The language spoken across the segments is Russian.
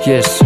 Есть.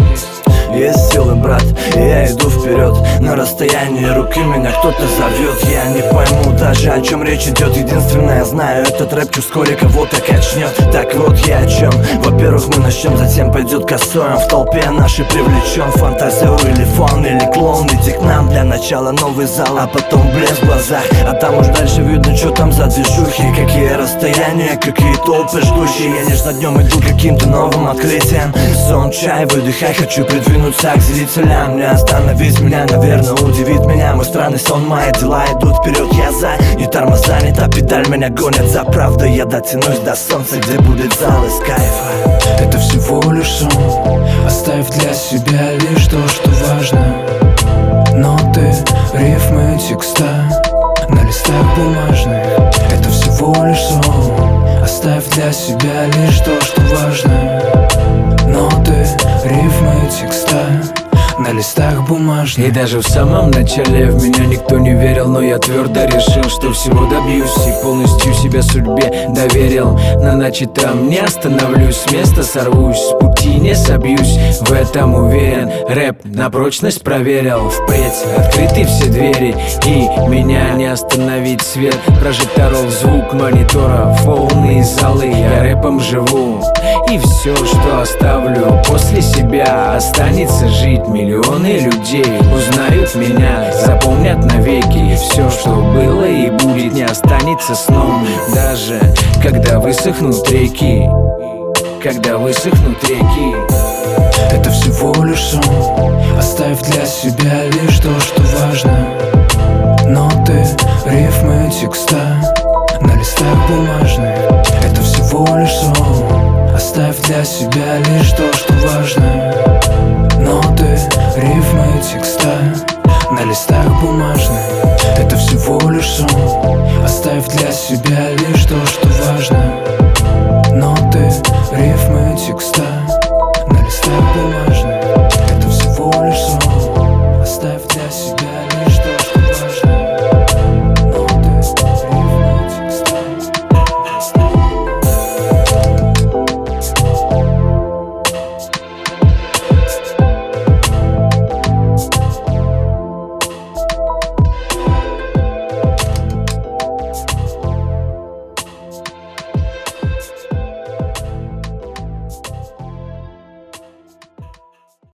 Есть силы, брат, и я иду вперед. На расстоянии руки меня кто-то зовет. Я не пойму даже, о чем речь идет. Единственное, знаю, этот рэпчик вскоре кого-то качнет. Так вот я о чем. Во-первых, мы начнем, затем пойдет косой. В толпе нашей привлечен фантазер или фон, или клоун. Иди к нам, для начала новый зал, а потом блеск в глазах. А там уж дальше видно, что там за движухи. Какие расстояния, какие толпы ждущие. Я нежно днем иду каким-то новым открытием. Сон, чай, выдыхай, хочу придвинуться к зрителям. Не остановить меня, наверное, удивит меня мой странный сон. Мои дела идут вперед, я за. И тормоза не та педаль, меня гонят за правдой. Я дотянусь до солнца, где будет зал из кайфа. Это всего лишь сон. Оставь для себя лишь то, что важно. Ноты, рифмы, текста на листах бумажных. Это всего лишь сон. Оставь для себя лишь то, что важно. Ноты, рифмы, текста на листах бумажных. И даже в самом начале в меня никто не верил, но я твердо решил, что всего добьюсь. И полностью себя судьбе доверил. На начатом не остановлюсь, с места сорвусь, с пути не собьюсь. В этом уверен, рэп на прочность проверил. Впредь открыты все двери, и меня не остановить. Свет прожекторов, звук мониторов, полные залы. Я рэпом живу, и все, что оставлю после себя, останется жить. Миллионы людей узнают меня, запомнят навеки. Все, что было и будет, не останется сном. Даже когда высохнут реки, когда высохнут реки. Это всего лишь сон. Оставь для себя лишь то, что важно. Ноты, рифмы, текста на листах бумажных. Это всего лишь сон. Оставь для себя лишь то, что важно. Ноты, рифмы, текста на листах бумажных. Это всего лишь сон. Оставь для себя лишь то, что важно. Ноты, рифмы, текста